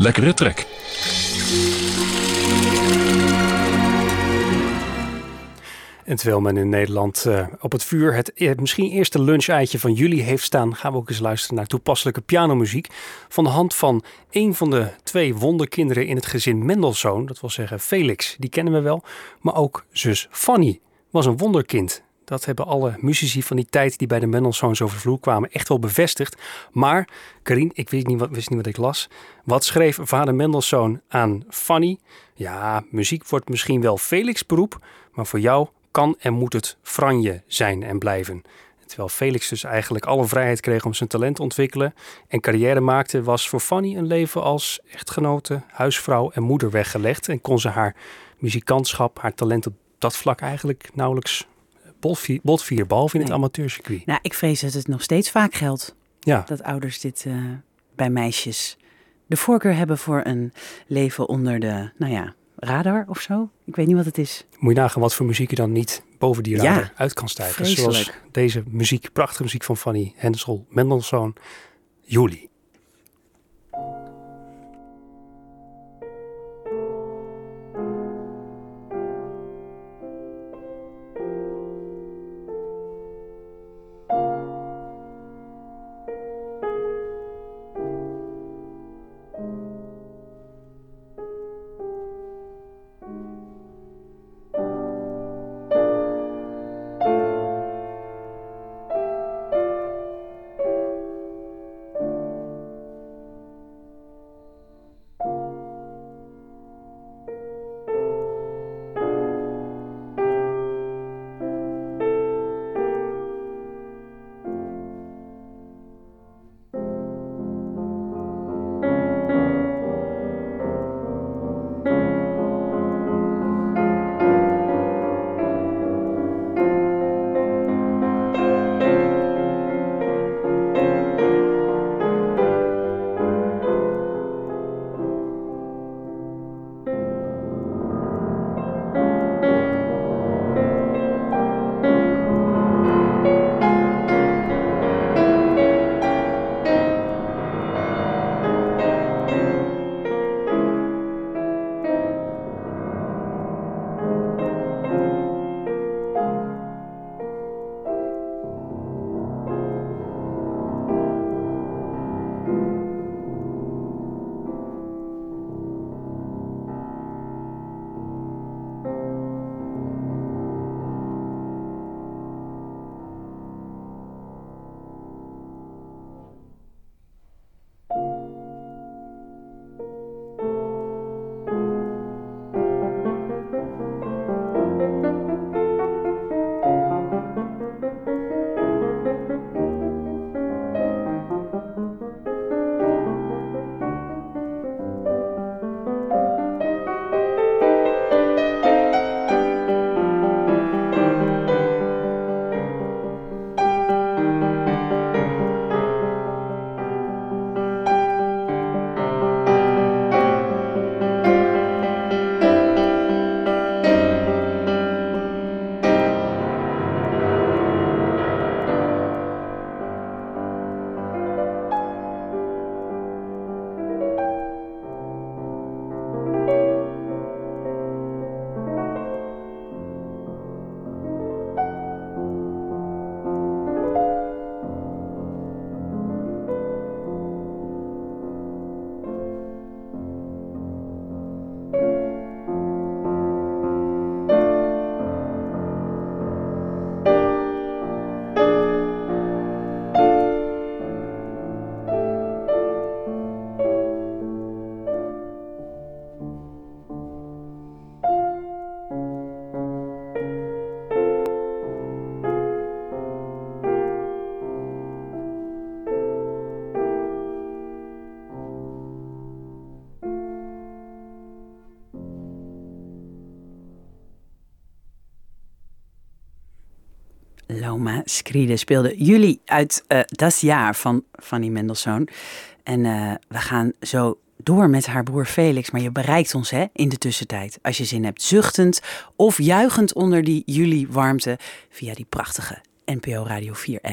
lekkere trek. En terwijl men in Nederland op het vuur het misschien eerste luncheitje van juli heeft staan, gaan we ook eens luisteren naar toepasselijke pianomuziek van de hand van een van de 2 wonderkinderen in het gezin Mendelssohn. Dat wil zeggen Felix, die kennen we wel. Maar ook zus Fanny was een wonderkind. Dat hebben alle muzici van die tijd die bij de Mendelssohns over de vloer kwamen echt wel bevestigd. Maar, Carien, ik wist niet wat ik las. Wat schreef vader Mendelssohn aan Fanny? Ja, muziek wordt misschien wel Felix' beroep, maar voor jou kan en moet het Franje zijn en blijven. Terwijl Felix dus eigenlijk alle vrijheid kreeg om zijn talent te ontwikkelen en carrière maakte, was voor Fanny een leven als echtgenote, huisvrouw en moeder weggelegd. En kon ze haar muzikantschap, haar talent op dat vlak eigenlijk nauwelijks botvieren, behalve in het amateurcircuit. Nou, ik vrees dat het nog steeds vaak geldt. Ja. Dat ouders dit bij meisjes de voorkeur hebben voor een leven onder de, radar of zo. Ik weet niet wat het is. Moet je nagaan wat voor muziek je dan niet boven die radar uit kan stijgen. Vreselijk. Zoals deze muziek, prachtige muziek van Fanny Hensel Mendelssohn, Juli. Loma Scride speelde Juli uit Das Jaar van Fanny Mendelssohn. En we gaan zo door met haar broer Felix. Maar je bereikt ons in de tussentijd. Als je zin hebt, zuchtend of juichend onder die juli-warmte via die prachtige NPO Radio 4 app.